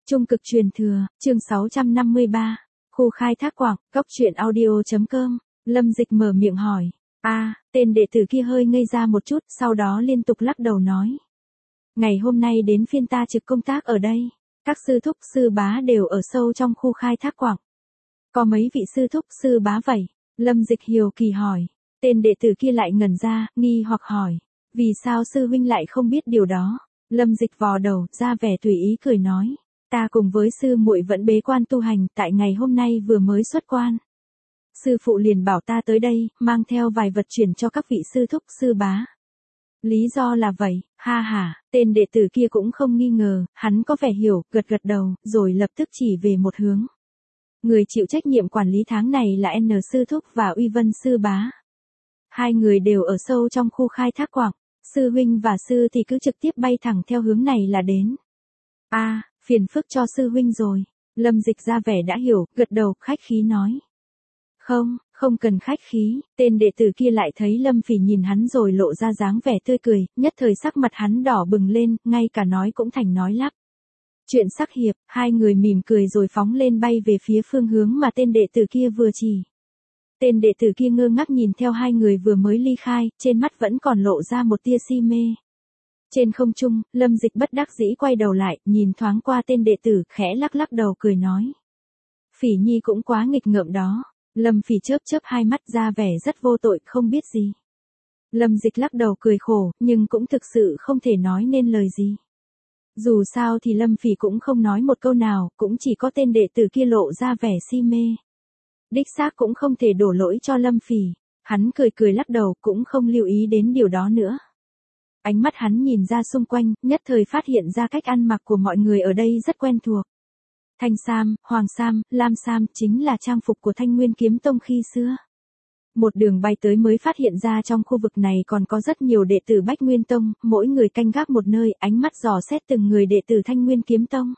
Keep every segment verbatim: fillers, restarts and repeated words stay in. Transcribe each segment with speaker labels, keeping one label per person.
Speaker 1: Trung cực truyền thừa, chương sáu trăm năm mươi ba, khu khai thác quặng, góc truyện audio.com, Lâm Dịch mở miệng hỏi. A, tên đệ tử kia hơi ngây ra một chút, sau đó liên tục lắc đầu nói. Ngày hôm nay đến phiên ta trực công tác ở đây, các sư thúc sư bá đều ở sâu trong khu khai thác quặng. Có mấy vị sư thúc sư bá vậy? Lâm Dịch hiếu kỳ hỏi. Tên đệ tử kia lại ngẩn ra, nghi hoặc hỏi. Vì sao sư huynh lại không biết điều đó? Lâm Dịch vò đầu, ra vẻ tùy ý cười nói. Ta cùng với sư muội vẫn bế quan tu hành, tại ngày hôm nay vừa mới xuất quan. Sư phụ liền bảo ta tới đây, mang theo vài vật chuyển cho các vị sư thúc sư bá. Lý do là vậy, ha ha, tên đệ tử kia cũng không nghi ngờ, hắn có vẻ hiểu, gật gật đầu, rồi lập tức chỉ về một hướng. Người chịu trách nhiệm quản lý tháng này là N sư thúc và Uy Vân sư bá. Hai người đều ở sâu trong khu khai thác quặng, sư huynh và sư thì cứ trực tiếp bay thẳng theo hướng này là đến. A, à, phiền phức cho sư huynh rồi. Lâm Dịch ra vẻ đã hiểu, gật đầu, khách khí nói. Không, không cần khách khí, tên đệ tử kia lại thấy Lâm Phỉ nhìn hắn rồi lộ ra dáng vẻ tươi cười, nhất thời sắc mặt hắn đỏ bừng lên, ngay cả nói cũng thành nói lắp. Chuyện sắc hiệp, hai người mỉm cười rồi phóng lên bay về phía phương hướng mà tên đệ tử kia vừa chỉ. Tên đệ tử kia ngơ ngác nhìn theo hai người vừa mới ly khai, trên mắt vẫn còn lộ ra một tia si mê. Trên không trung, Lâm Dịch bất đắc dĩ quay đầu lại, nhìn thoáng qua tên đệ tử, khẽ lắc lắc đầu cười nói. Phỉ Nhi cũng quá nghịch ngợm đó. Lâm Phỉ chớp chớp hai mắt ra vẻ rất vô tội, không biết gì. Lâm Dịch lắc đầu cười khổ, nhưng cũng thực sự không thể nói nên lời gì. Dù sao thì Lâm Phỉ cũng không nói một câu nào, cũng chỉ có tên đệ tử kia lộ ra vẻ si mê. Đích xác cũng không thể đổ lỗi cho Lâm Phỉ, hắn cười cười lắc đầu, cũng không lưu ý đến điều đó nữa. Ánh mắt hắn nhìn ra xung quanh, nhất thời phát hiện ra cách ăn mặc của mọi người ở đây rất quen thuộc. Thanh sam, hoàng sam, lam sam chính là trang phục của Thanh Nguyên Kiếm Tông khi xưa. Một đường bay tới mới phát hiện ra trong khu vực này còn có rất nhiều đệ tử Bách Nguyên Tông, mỗi người canh gác một nơi, ánh mắt dò xét từng người đệ tử Thanh Nguyên Kiếm Tông.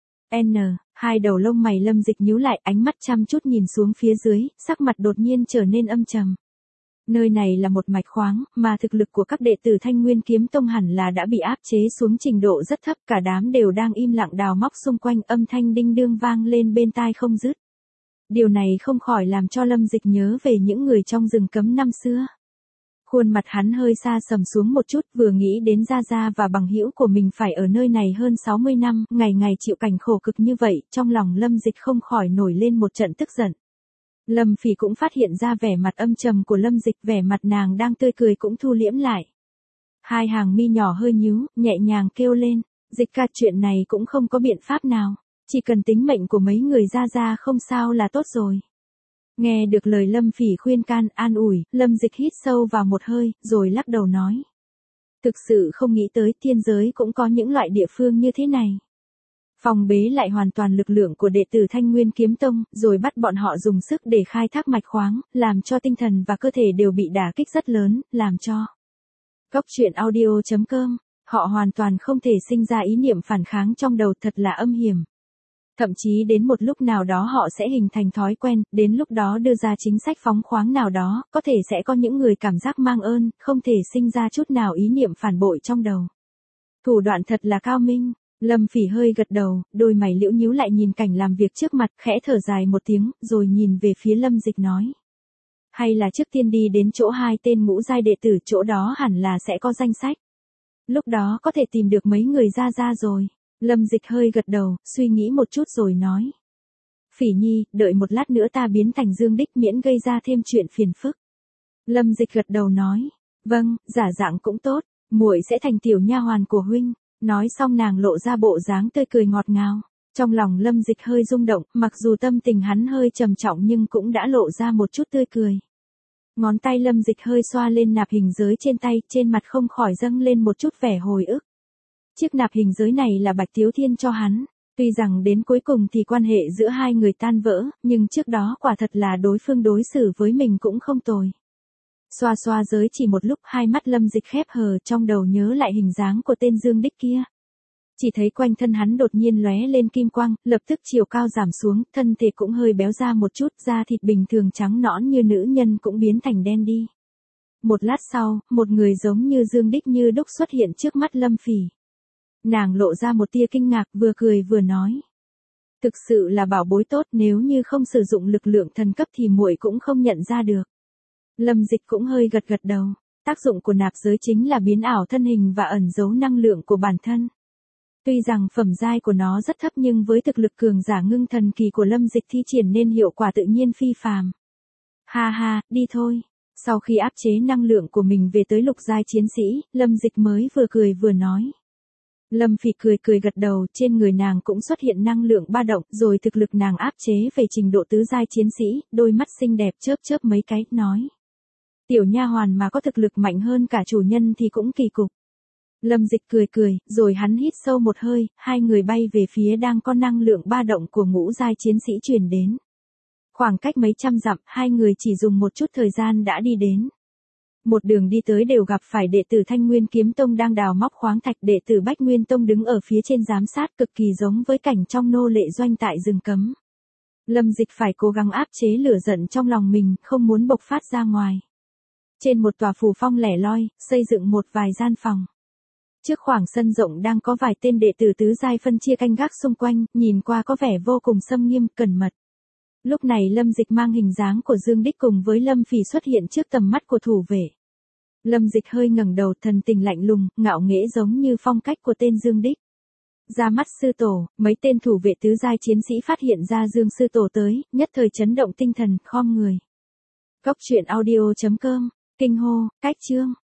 Speaker 1: N, hai đầu lông mày Lâm Dịch nhíu lại, ánh mắt chăm chút nhìn xuống phía dưới, sắc mặt đột nhiên trở nên âm trầm. Nơi này là một mạch khoáng, mà thực lực của các đệ tử Thanh Nguyên Kiếm Tông hẳn là đã bị áp chế xuống trình độ rất thấp, cả đám đều đang im lặng đào móc xung quanh, âm thanh đinh đương vang lên bên tai không dứt. Điều này không khỏi làm cho Lâm Dịch nhớ về những người trong rừng cấm năm xưa. Khuôn mặt hắn hơi xa sầm xuống một chút, vừa nghĩ đến Gia Gia và bằng hữu của mình phải ở nơi này hơn sáu mươi năm, ngày ngày chịu cảnh khổ cực như vậy, trong lòng Lâm Dịch không khỏi nổi lên một trận tức giận. Lâm Phỉ cũng phát hiện ra vẻ mặt âm trầm của Lâm Dịch, vẻ mặt nàng đang tươi cười cũng thu liễm lại. Hai hàng mi nhỏ hơi nhíu, nhẹ nhàng kêu lên, Dịch ca, chuyện này cũng không có biện pháp nào, chỉ cần tính mệnh của mấy người Gia Gia không sao là tốt rồi. Nghe được lời Lâm Phỉ khuyên can, an ủi, Lâm Dịch hít sâu vào một hơi, rồi lắc đầu nói. Thực sự không nghĩ tới thiên giới cũng có những loại địa phương như thế này. Phòng bế lại hoàn toàn lực lượng của đệ tử Thanh Nguyên Kiếm Tông, rồi bắt bọn họ dùng sức để khai thác mạch khoáng, làm cho tinh thần và cơ thể đều bị đả kích rất lớn, làm cho. Góc truyện audio.com, họ hoàn toàn không thể sinh ra ý niệm phản kháng trong đầu, thật là âm hiểm. Thậm chí đến một lúc nào đó họ sẽ hình thành thói quen, đến lúc đó đưa ra chính sách phóng khoáng nào đó, có thể sẽ có những người cảm giác mang ơn, không thể sinh ra chút nào ý niệm phản bội trong đầu. Thủ đoạn thật là cao minh. Lâm Phỉ hơi gật đầu, đôi mày liễu nhíu lại nhìn cảnh làm việc trước mặt, khẽ thở dài một tiếng, rồi nhìn về phía Lâm Dịch nói. Hay là trước tiên đi đến chỗ hai tên ngũ giai đệ tử, chỗ đó hẳn là sẽ có danh sách. Lúc đó có thể tìm được mấy người Gia Gia rồi. Lâm Dịch hơi gật đầu, suy nghĩ một chút rồi nói. Phỉ Nhi, đợi một lát nữa ta biến thành Dương Đích, miễn gây ra thêm chuyện phiền phức. Lâm Dịch gật đầu nói. Vâng, giả dạng cũng tốt, muội sẽ thành tiểu nha hoàn của huynh. Nói xong nàng lộ ra bộ dáng tươi cười ngọt ngào. Trong lòng Lâm Dịch hơi rung động, mặc dù tâm tình hắn hơi trầm trọng nhưng cũng đã lộ ra một chút tươi cười. Ngón tay Lâm Dịch hơi xoa lên nạp hình giới trên tay, trên mặt không khỏi dâng lên một chút vẻ hồi ức. Chiếc nạp hình giới này là Bạch Tiếu Thiên cho hắn. Tuy rằng đến cuối cùng thì quan hệ giữa hai người tan vỡ, nhưng trước đó quả thật là đối phương đối xử với mình cũng không tồi. Xoa xoa giới chỉ một lúc, hai mắt Lâm Dịch khép hờ, trong đầu nhớ lại hình dáng của tên Dương Đích kia. Chỉ thấy quanh thân hắn đột nhiên lóe lên kim quang, lập tức chiều cao giảm xuống, thân thể cũng hơi béo ra một chút, da thịt bình thường trắng nõn như nữ nhân cũng biến thành đen đi. Một lát sau, một người giống như Dương Đích như đúc xuất hiện trước mắt Lâm Phỉ. Nàng lộ ra một tia kinh ngạc, vừa cười vừa nói. Thực sự là bảo bối tốt, nếu như không sử dụng lực lượng thần cấp thì muội cũng không nhận ra được. Lâm Dịch cũng hơi gật gật đầu. Tác dụng của nạp giới chính là biến ảo thân hình và ẩn giấu năng lượng của bản thân. Tuy rằng phẩm giai của nó rất thấp nhưng với thực lực cường giả ngưng thần kỳ của Lâm Dịch thi triển nên hiệu quả tự nhiên phi phàm. Ha ha, đi thôi. Sau khi áp chế năng lượng của mình về tới lục giai chiến sĩ, Lâm Dịch mới vừa cười vừa nói. Lâm Phỉ cười cười gật đầu, trên người nàng cũng xuất hiện năng lượng ba động, rồi thực lực nàng áp chế về trình độ tứ giai chiến sĩ, đôi mắt xinh đẹp chớp chớp mấy cái, nói. Tiểu nha hoàn mà có thực lực mạnh hơn cả chủ nhân thì cũng kỳ cục. Lâm Dịch cười cười, rồi hắn hít sâu một hơi, hai người bay về phía đang có năng lượng ba động của ngũ giai chiến sĩ truyền đến. Khoảng cách mấy trăm dặm, hai người chỉ dùng một chút thời gian đã đi đến. Một đường đi tới đều gặp phải đệ tử Thanh Nguyên Kiếm Tông đang đào móc khoáng thạch, đệ tử Bách Nguyên Tông đứng ở phía trên giám sát, cực kỳ giống với cảnh trong nô lệ doanh tại rừng cấm. Lâm Dịch phải cố gắng áp chế lửa giận trong lòng mình, không muốn bộc phát ra ngoài. Trên một tòa phủ phong lẻ loi, xây dựng một vài gian phòng. Trước khoảng sân rộng đang có vài tên đệ tử tứ giai phân chia canh gác xung quanh, nhìn qua có vẻ vô cùng xâm nghiêm, cẩn mật. Lúc này Lâm Dịch mang hình dáng của Dương Đích cùng với Lâm Phỉ xuất hiện trước tầm mắt của thủ vệ. Lâm Dịch hơi ngẩng đầu, thần tình lạnh lùng, ngạo nghễ giống như phong cách của tên Dương Đích. Ra mắt sư tổ, mấy tên thủ vệ tứ giai chiến sĩ phát hiện ra Dương sư tổ tới, nhất thời chấn động tinh thần, khom người. Cốc truyện audio chấm com, kinh hô, cách chương.